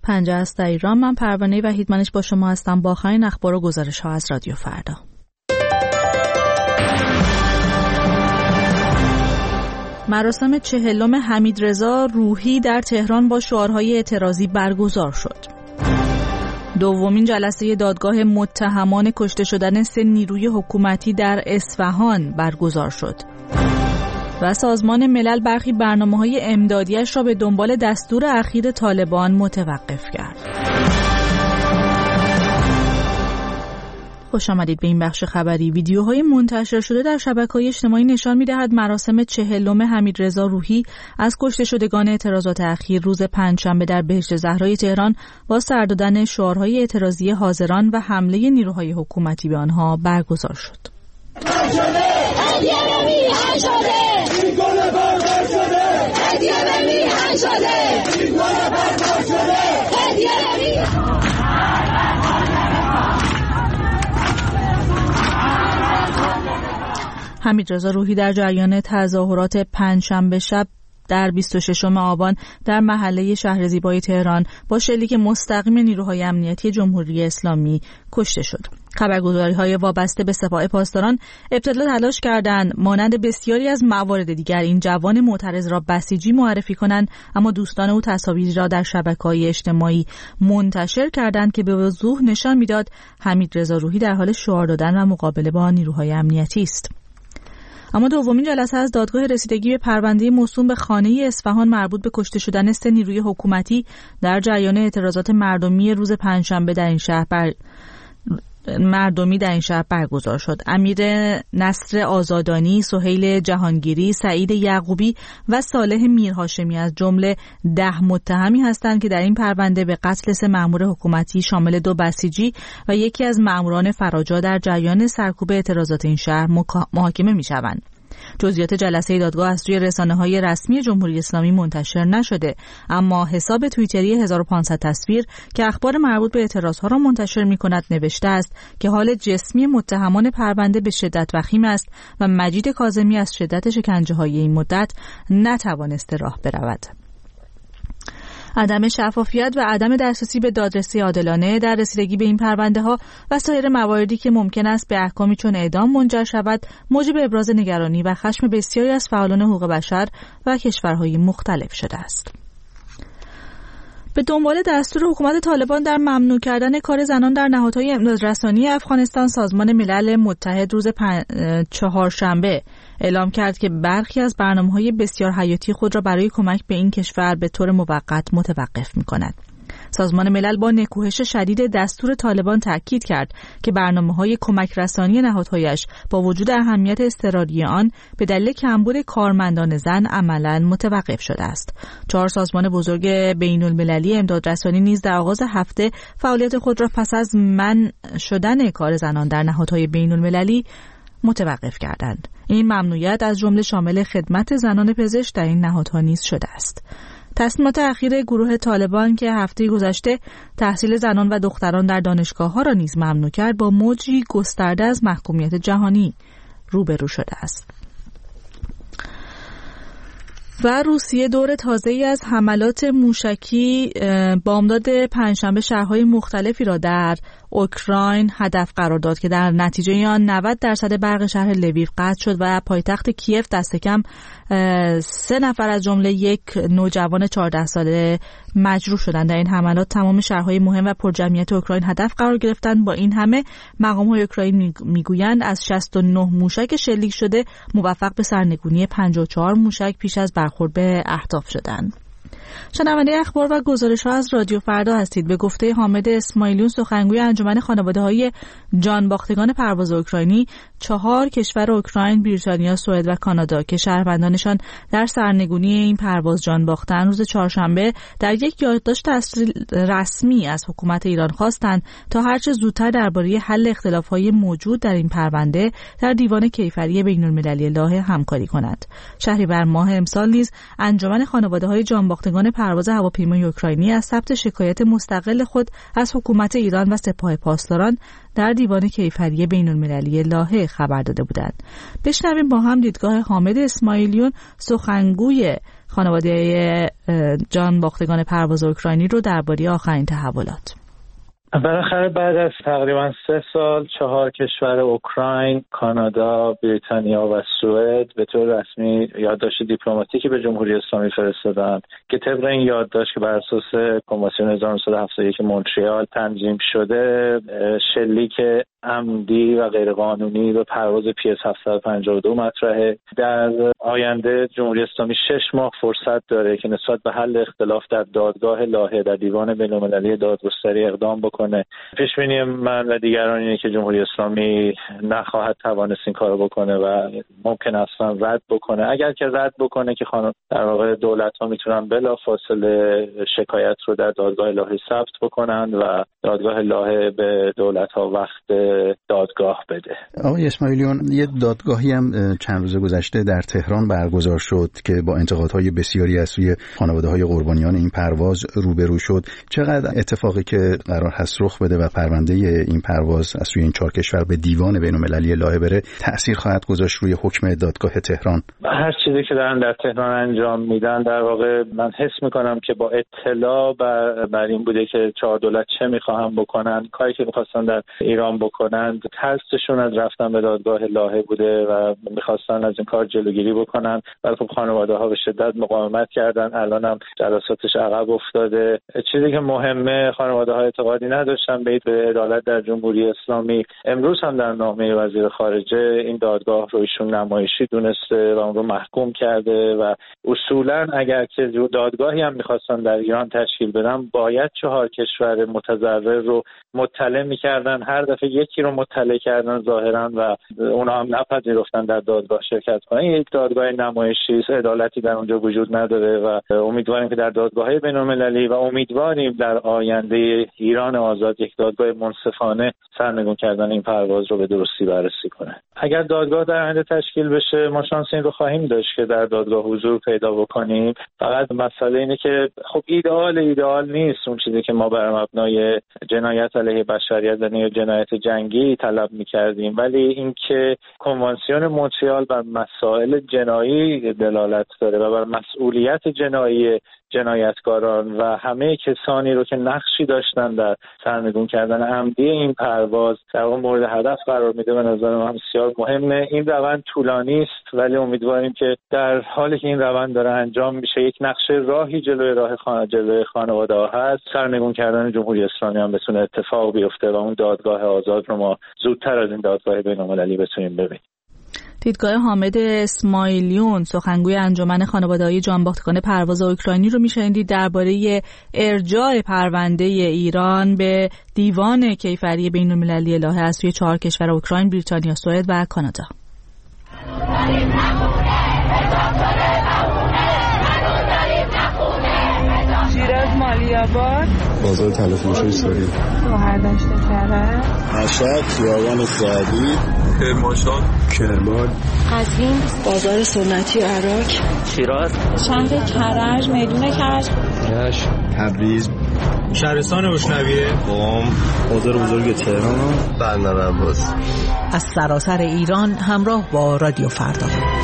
پنجه است در ایران. من پروانه وحیدمنش با شما هستم با آخرین اخبار و گزارش‌ها از رادیو فردا. مراسم 40 حمیدرضا روحی در تهران با شعارهای اعتراضی برگزار شد. دومین جلسه دادگاه متهمان کشته شدن 3 نیروی حکومتی در اصفهان برگزار شد. و سازمان ملل برخی برنامه‌های امدادیش را به دنبال دستور اخیر طالبان متوقف کرد. خوش آمدید به این بخش خبری. ویدیوهای منتشر شده در شبکه‌های اجتماعی نشان می‌دهد مراسم 40 حمیدرضا روحی از کشته شدگان اعتراضات اخیر روز پنجشنبه در بهشت زهرای تهران با سر دادن شعارهای اعتراضی حاضران و حمله نیروهای حکومتی به آنها برگزار شد. حمیدرضا روحی در جریان تظاهرات پنجشنبه شب در 26 آبان در محله شهر زیبای تهران با شلیک مستقیم نیروهای امنیتی جمهوری اسلامی کشته شد. خبرگزاری‌های وابسته به سپاه پاسداران ابتدا تلاش کردند مانند بسیاری از موارد دیگر این جوان معترض را بسیجی معرفی کنند، اما دوستان او تصاویری را در شبکه‌های اجتماعی منتشر کردند که به وضوح نشان می‌داد حمیدرضا روحی در حال شعار دادن و مقابله با نیروهای امنیتی است. اما دومین جلسه از دادگاه رسیدگی به پرونده موسوم به خانه اصفهان مربوط به کشته شدن 3 نیروی حکومتی در جریان اعتراضات مردمی روز پنجشنبه در این شهر برگزار شد. امیر نصر آزادانی، سهیل جهانگیری، سعید یعقوبی و صالح میرهاشمی از جمله 10 متهمی هستند که در این پرونده به قتل 3 مأمور حکومتی شامل 2 بسیجی و یکی از مأموران فراجا در جریان سرکوب اعتراضات این شهر محاکمه می‌شوند. جزئیات جلسه دادگاه از سوی رسانه‌های رسمی جمهوری اسلامی منتشر نشده، اما حساب توییتری 1500 تصویر که اخبار مربوط به اعتراضها را منتشر می‌کند نوشته است که حال جسمی متهمان پرونده به شدت وخیم است و مجید کاظمی از شدت شکنجه‌های این مدت نتوانسته راه برود. عدم شفافیت و عدم دسترسی به دادرسی عادلانه در رسیدگی به این پرونده ها و سایر مواردی که ممکن است به احکامی چون اعدام منجر شود موجب ابراز نگرانی و خشم بسیاری از فعالان حقوق بشر و کشورهای مختلف شده است. به دنبال دستور حکومت طالبان در ممنوع کردن کار زنان در نهادهای امدادرسانی افغانستان، سازمان ملل متحد روز چهارشنبه اعلام کرد که برخی از برنامه‌های بسیار حیاتی خود را برای کمک به این کشور به طور موقت متوقف می‌کند. سازمان ملل با نکوهش شدید دستور طالبان تاکید کرد که برنامه‌های کمک رسانی نهادهایش با وجود اهمیت اضطراری آن به دلیل کمبود کارمندان زن عملاً متوقف شده است. 4 سازمان بزرگ بین‌المللی امدادرسانی نیز در آغاز هفته فعالیت خود را پس از منع شدن کار زنان در نهادهای بین‌المللی متوقف کردند. این ممنوعیت از جمله شامل خدمت زنان پزشک در این نهادها نیز شده است. تصمیمات اخیر گروه طالبان که هفته گذشته تحصیل زنان و دختران در دانشگاه‌ها را نیز ممنوع کرد با موجی گسترده از محکومیت جهانی روبرو شده است. و روسیه دور تازه‌ای از حملات موشکی بامداد پنجشنبه شهرهای مختلفی را در اوکراین هدف قرار داد که در نتیجه آن 90% برق شهر لویو قطع شد و پایتخت کیف دست کم 3 نفر از جمله یک نوجوان 14 ساله مجروح شدند. در این حملات تمام شهرهای مهم و پرجمعیت اوکراین هدف قرار گرفتند. با این همه مقام‌های اوکراین میگویند از 69 موشک شلیک شده موفق به سرنگونی 54 موشک پیش از برخورد به اهداف شدند. شنونده اخبار و گزارش‌ها از رادیو فردا هستید. به گفته حامد اسماعیلیون، سخنگوی انجمن خانواده‌های جانباختگان پرواز اوکراینی، 4 کشور اوکراین، بریتانیا، سوئد و کانادا که شهروندانشان در سرنگونی این پرواز جان باختند، روز چهارشنبه در یک یادداشت رسمی از حکومت ایران خواستند تا هرچه زودتر درباره حل اختلاف‌های موجود در این پرونده در دیوان کیفری بین‌المللی لاهه همکاری کند. شهریور ماه امسال نیز انجمن خانواده‌های جانباختگان نمایندگان پرواز هواپیمای اوکراینی از ثبت شکایت مستقل خود از حکومت ایران و سپاه پاسداران در دیوان کیفری بین‌المللی لاهه خبر داده بودند. بشنویم با هم دیدگاه حامد اسماعیلیون، سخنگوی خانواده جان باختگان پرواز اوکراینی رو درباره آخرین تحولات. بالاخره بعد از تقریبا 3 سال 4 کشور اوکراین، کانادا، بریتانیا و سوئد به طور رسمی یادداشت دیپلماتیکی به جمهوری اسلامی فرستادند که طبق این یادداشت که بر اساس کنوانسیون 1971 مونترال تنظیم شده، شلیک عمدی و غیرقانونی به پرواز PS 752 مطرحه. در آینده جمهوری اسلامی 6 ماه فرصت داره که نسبت به حل اختلاف در دادگاه لاهه در دیوان بین‌المللی دادگستری اقدام بکنه. پیش‌بینی من و دیگران اینه که جمهوری اسلامی نخواهد توانست این کارو بکنه و ممکن است رد بکنه. اگر که رد بکنه که در واقع دولت‌ها میتونن بلافاصله شکایت رو در دادگاه لاهه ثبت بکنن و دادگاه لاهه به دولت‌ها وقت دادگاه بده. آقای اسماعیلیون، یه دادگاهی هم چند روز گذشته در تهران برگزار شد که با انتقادهای بسیاری از سوی خانواده‌های قربانیان این پرواز روبرو شد. چقدر اتفاقی که قرار هست رخ بده و پرونده این پرواز از سوی این 4 کشور به دیوان بین‌المللی لاهه بره تأثیر خواهد گذاشت روی حکم دادگاه تهران؟ هر چیزی که در تهران انجام میدن در واقع من حس میکنم که با اطلاع بر این بوده که 4 دولت چه میخواهن بکنن، کاری که میخواستن در ایران بکنن، ترسشون از رفتن به دادگاه لاهه بوده و میخواستن از این کار جلوگیری بکنن. ولی خب خانواده ها به شدت مقاومت کردن، الان هم جلساتش عقب افتاده. چیزی که مهمه، خانواده ها اعتقادی نداشتن به عدالت در جمهوری اسلامی. امروز هم در نامه وزیر خارجه این دادگاه رو ایشون نمایشی دونسته و اون رو محکوم کرده و اصولا اگر که دادگاهی هم میخواستن در ایران تشکیل بدن باید 4 کشور متضرر رو مطلع میکردن. هر دفعه یکی رو مطلع کردن ظاهرا و اونا هم نپذیرفتن در دادگاه شرکت کنن. یک دادگاه نمایشی، عدالتی در اونجا وجود نداره و امیدواریم که در دادگاه‌های بین‌المللی و امیدواریم در آینده ایران آزاد یک دادگاه منصفانه سرنگون کردن این پرواز رو به درستی بررسی کنه. اگر دادگاه در آینده تشکیل بشه ما شانس این رو خواهیم داشت که در دادگاه حضور پیدا بکنیم. فقط مسئله اینه که خب ایدئال نیست اون چیزی که ما بر مبنای جنایت علیه بشریت و جنایت جنگی طلب می‌کردیم، ولی اینکه کنوانسیون مونترال بر مسائل جنایی دلالت داره و بر مسئولیت جنایی جنایتکاران و همه کسانی رو که نقشی داشتن در سرنگون کردن عمدی این پرواز در اون مورد هدف قرار میده. به نظر من بسیار مهمه. این روند طولانی است ولی امیدواریم که در حالی که این روند داره انجام میشه یک نقشه راهی جلوی خانواده ها هست. سرنگون کردن جمهوری اسلامی هم بتونه اتفاق بیفته و اون دادگاه آزاد رو ما زودتر از این دادگاه بین‌المللی بتونیم ببینیم. دیدگاه حامد اسماعیلیون، سخنگوی انجمن خانواده‌های جانباختگان پرواز اوکراینی رو میشنیدید درباره ارجاع پرونده ایران به دیوان کیفری بین‌المللی لاهه از سوی 4 کشور اوکراین، بریتانیا، سوئد و کانادا. شیراز، مالی‌آباد، بازار تلفروشی سوری، گوهردشت کرج، مشهد، خیابان سعدی، کرمانشاه، کرمان، قزوین، بازار سنتی عراق، شیراز، شهر کرج، میدون کرج، رشت، تبریز، شهرستان اشنویه، قم، بازار بزرگ تهران، بندر عباس. از سراسر ایران همراه با رادیو فردا.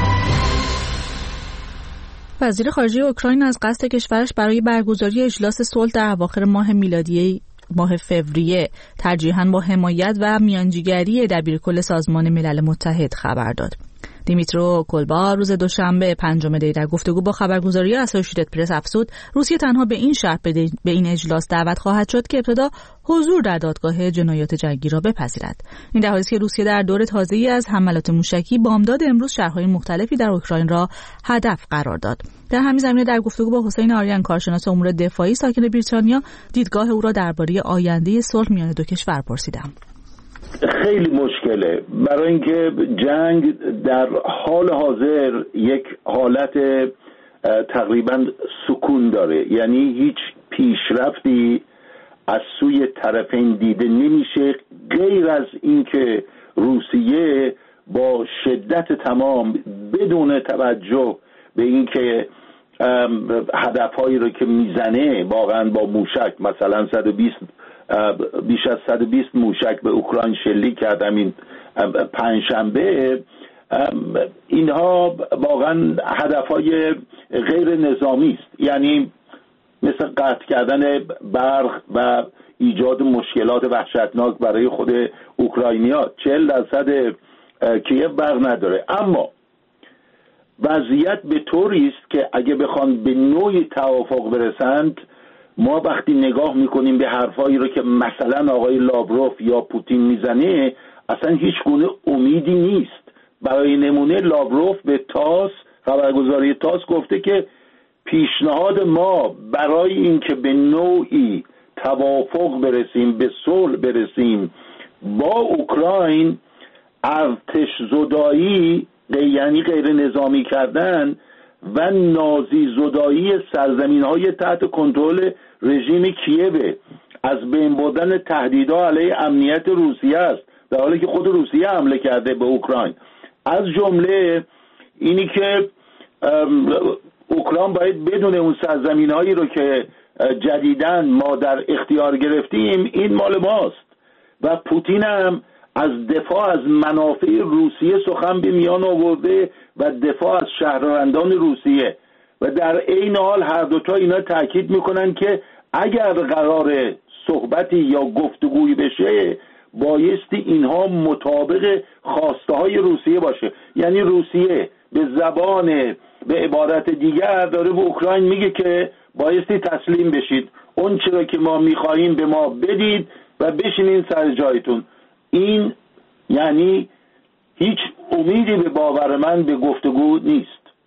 وزیر خارجه اوکراین از قصد کشورش برای برگزاری اجلاس صلح در اواخر ماه میلادی ماه فوریه ترجیحاً با حمایت و میانجیگری دبیرکل سازمان ملل متحد خبر داد. دیمیترو کلبا روز دوشنبه 5 دی در گفتگو با خبرگزاری اسوسییتد پرس افزود روسیه تنها به این شرط به این اجلاس دعوت خواهد شد که ابتدا حضور در دادگاه جنایات جنگی را بپذیرد. این در حالی است که روسیه در دور تازه‌ای از حملات موشکی بامداد امروز شهرهای مختلفی در اوکراین را هدف قرار داد. در همین زمینه در گفتگو با حسین آریان، کارشناس امور دفاعی ساکن بریتانیا، دیدگاه او را درباره آینده صلح میان دو کشور پرسیدم. خیلی مشکله، برای اینکه جنگ در حال حاضر یک حالت تقریبا سکون داره، یعنی هیچ پیشرفتی از سوی طرفین دیده نمیشه غیر از اینکه روسیه با شدت تمام بدون توجه به اینکه هدفهایی رو که میزنه واقعا با موشک، مثلا 120 بیش از 120 موشک به اوکراین شلیک کرد همین پنجشنبه، اینها واقعا هدفهای غیر نظامی است، یعنی مثل قطع کردن برق و ایجاد مشکلات وحشتناک برای خود اوکراینیا. 40% کیف برق نداره، اما وضعیت به طوری است که اگه بخوان به نوعی توافق برسند، ما وقتی نگاه میکنیم به حرفایی رو که مثلا آقای لاوروف یا پوتین میزنه، اصلا هیچ گونه امیدی نیست. برای نمونه لاوروف به تاس، خبرگزاری تاس، گفته که پیشنهاد ما برای اینکه به نوعی توافق برسیم، به صلح برسیم با اوکراین، ارتش زدایی یعنی غیر نظامی کردن و نازی زدایی سرزمین‌های تحت کنترل رژیم کییو، از بین بردن تهدیدها علیه امنیت روسیه است، در حالی که خود روسیه حمله کرده به اوکراین. از جمله اینی که اوکراین باید بدون اون سرزمین‌هایی رو که جدیداً ما در اختیار گرفتیم این مال ماست، و پوتین هم از دفاع از منافع روسیه سخن به میان آورده و دفاع از شهروندان روسیه، و در عین حال هر دوتا اینا تاکید میکنن که اگر قرار صحبتی یا گفتگویی بشه بایستی اینها مطابق خواسته های روسیه باشه. یعنی روسیه به زبان، به عبارت دیگر، داره به اوکراین میگه که بایستی تسلیم بشید، اون چرا که ما میخواهیم به ما بدید و بشینین سر جایتون. این یعنی هیچ امیدی به باور من به گفتگو نیست.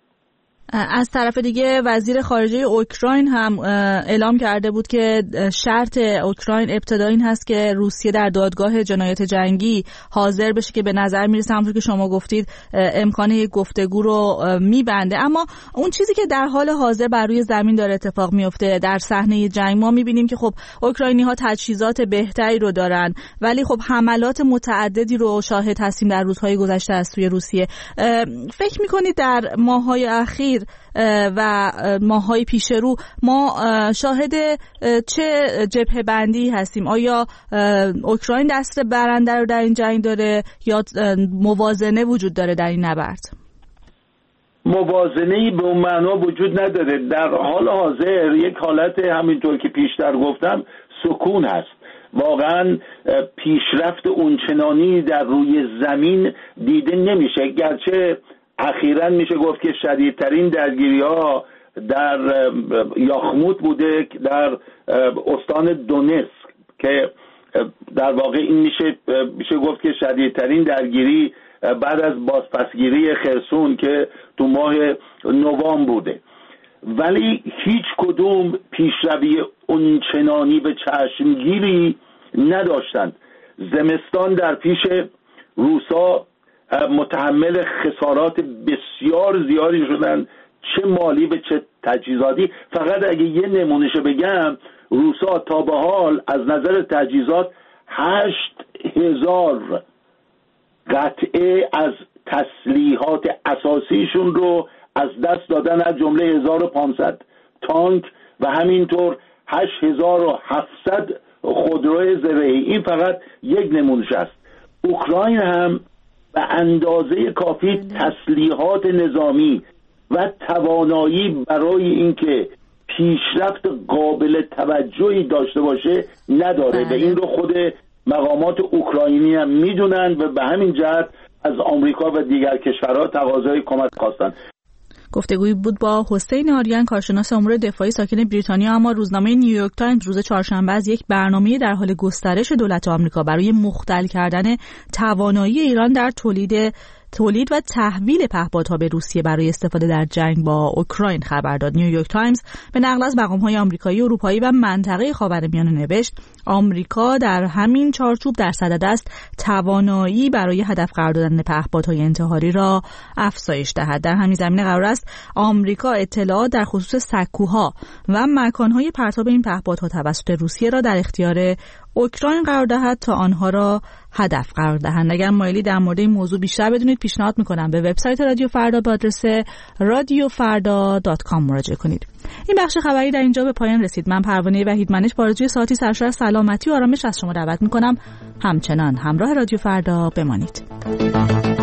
از طرف دیگه وزیر خارجه اوکراین هم اعلام کرده بود که شرط اوکراین ابتدا این هست که روسیه در دادگاه جنایت جنگی حاضر بشه که به نظر میرسه همونطور که شما گفتید امکان یک گفتگو رو میبنده. اما اون چیزی که در حال حاضر بر روی زمین داره اتفاق میفته در صحنه جنگ، ما میبینیم که خب اوکراینی ها تجهیزات بهتری رو دارن، ولی خب حملات متعددی رو شاهد هستیم در روزهای گذشته از سوی روسیه. فکر میکنید در ماه‌های اخیر و ماه‌های پیش رو ما شاهد چه جبهه بندی هستیم؟ آیا اوکراین دست برنده رو در این جنگ داره یا موازنه وجود داره در این نبرد؟ موازنه‌ای به اون معنا وجود نداره. در حال حاضر یک حالت همینطور که پیشتر گفتم سکون هست. واقعا پیشرفت اونچنانی در روی زمین دیده نمیشه، گرچه اخیراً میشه گفت که شدیدترین درگیری‌ها در یاخموت بوده، در استان دونتسک، که در واقع این میشه گفت که شدیدترین درگیری بعد از بازپسگیری خرسون که تو ماه نوامبر بوده. ولی هیچ کدوم پیشروی اونچنانی به چشمگیری نداشتند. زمستان در پیش روسا متحمل خسارات بسیار زیادی شدن، چه مالی و چه تجهیزاتی. فقط اگه یه نمونهشو بگم، روسا تا به حال از نظر تجهیزات 8000 قطعه از تسلیحات اساسیشون رو از دست دادن، از جمله 1500 تانک و همینطور 8700 خودروی زرهی. این فقط یک نمونهش است. اوکراین هم به اندازه کافی تسلیحات نظامی و توانایی برای اینکه پیشرفت قابل توجهی داشته باشه نداره و این رو خود مقامات اوکراینی هم میدونن و به همین جهت از آمریکا و دیگر کشورها تقاضای کمک خواستن. گفتگویی بود با حسین آریان، کارشناس امور دفاعی ساکن بریتانیا. اما روزنامه نیویورک تایمز روز چهارشنبه از یک برنامه در حال گسترش دولت آمریکا برای مختل کردن توانایی ایران در تولید و تحویل پهپادها به روسیه برای استفاده در جنگ با اوکراین خبر داد. نیویورک تایمز به نقل از مقام‌های آمریکایی، اروپایی و منطقه خاورمیانه نوشت آمریکا در همین چارچوب در صدد است توانایی برای هدف قرار دادن پهپادهای انتحاری را افزایش دهد. در همین زمینه قرار است آمریکا اطلاعات در خصوص سکوها و مکان‌های پرتاب این پهپادها توسط روسیه را در اختیار اوکراین قرار دهد تا آنها را هدف قرار دهند. اگر مایلی در مورد این موضوع بیشتر بدونید پیشنهاد میکنم به وبسایت رادیو فردا با آدرس radiofarda.com مراجعه کنید. این بخش خبری در اینجا به پایان رسید. من پروانه وحیدمنش با آرزوی ساعتی سرشار سلامتی و آرامش از شما دعوت میکنم همچنان همراه رادیو فردا بمانید.